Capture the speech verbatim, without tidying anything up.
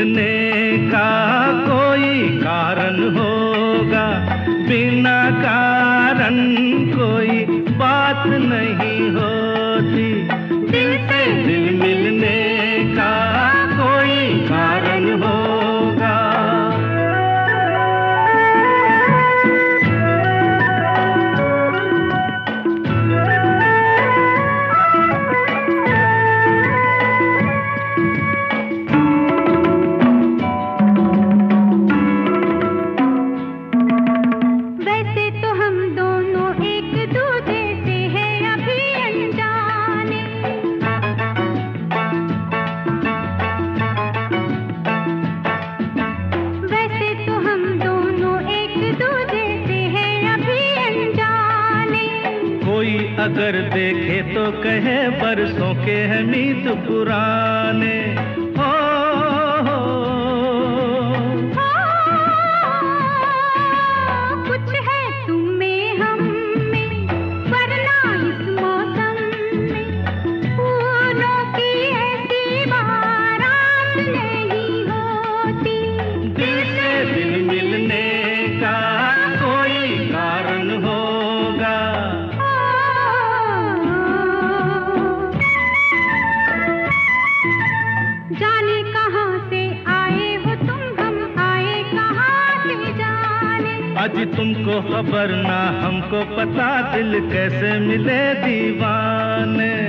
मिलने का कोई कारण होगा, बिना कारण कोई बात नहीं होती। दिल से दिल मिलने का कोई कारण होगा। अगर देखे तो कहे बरसों के हैं मीत पुराने। हो, हो, हो, कुछ है तुम में हम में, वरना इस मौसम में फूलों की ऐसी बारात नहीं होती। दिल से दिल मिलने का कोई कारण होगा। जाने कहाँ से आए हो तुम, हम आए कहाँ से जाने। आज तुमको खबर ना हमको पता, दिल कैसे मिले दीवाने।